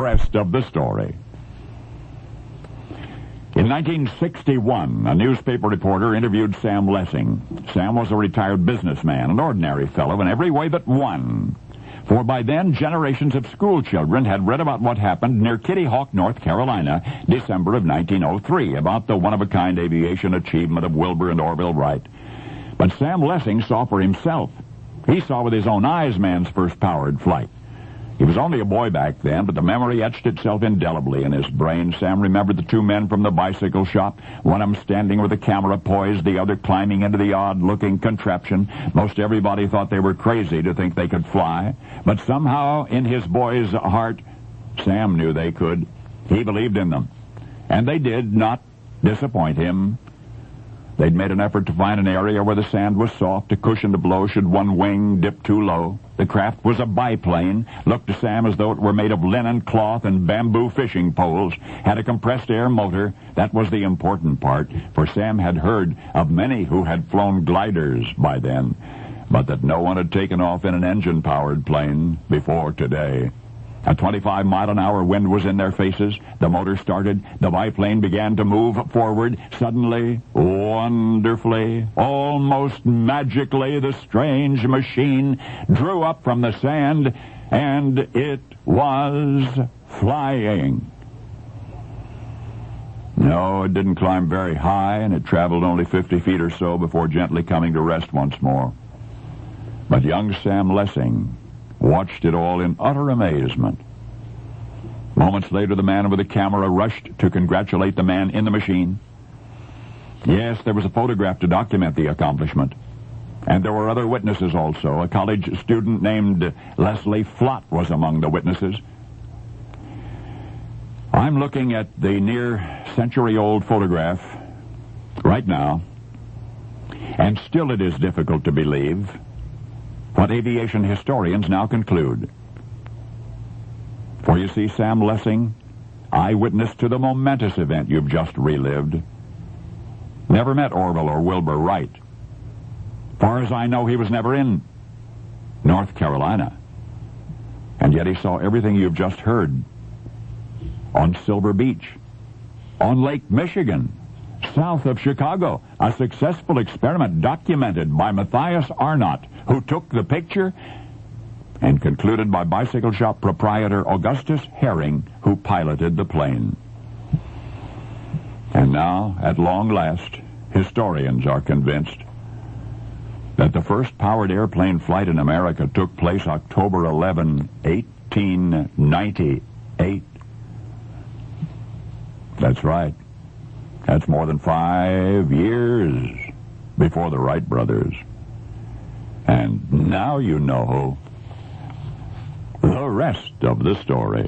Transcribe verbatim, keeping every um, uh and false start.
rest of the story. In nineteen sixty-one, a newspaper reporter interviewed Sam Lessing. Sam was a retired businessman, an ordinary fellow in every way but one. For by then, generations of school children had read about what happened near Kitty Hawk, North Carolina, December of nineteen oh three, about the one-of-a-kind aviation achievement of Wilbur and Orville Wright. But Sam Lessing saw for himself. He saw with his own eyes man's first powered flight. He was only a boy back then, but the memory etched itself indelibly in his brain. Sam remembered the two men from the bicycle shop, one of them standing with the camera poised, the other climbing into the odd-looking contraption. Most everybody thought they were crazy to think they could fly, but somehow in his boy's heart, Sam knew they could. He believed in them, and they did not disappoint him. They'd made an effort to find an area where the sand was soft to cushion the blow should one wing dip too low. The craft was a biplane, looked to Sam as though it were made of linen cloth and bamboo fishing poles, had a compressed air motor. That was the important part, for Sam had heard of many who had flown gliders by then, but that no one had taken off in an engine-powered plane before today. A twenty-five mile an hour wind was in their faces. The motor started. The biplane began to move forward. Suddenly, wonderfully, almost magically, the strange machine drew up from the sand, and it was flying. No, it didn't climb very high, and it traveled only fifty feet or so before gently coming to rest once more. But young Sam Lessing watched it all in utter amazement. Moments later, the man with the camera rushed to congratulate the man in the machine. Yes, there was a photograph to document the accomplishment. And there were other witnesses also. A college student named Leslie Flott was among the witnesses. I'm looking at the near-century-old photograph right now, and still it is difficult to believe what aviation historians now conclude. For you see, Sam Lessing, eyewitness to the momentous event you've just relived, never met Orville or Wilbur Wright. Far as I know, he was never in North Carolina. And yet he saw everything you've just heard on Silver Beach, on Lake Michigan, south of Chicago, a successful experiment documented by Matthias Arnott, who took the picture, and concluded by bicycle shop proprietor Augustus Herring, who piloted the plane. And now, at long last, historians are convinced that the first powered airplane flight in America took place October eleventh, eighteen ninety-eight. That's right. That's more than five years before the Wright brothers. And now you know the rest of the story.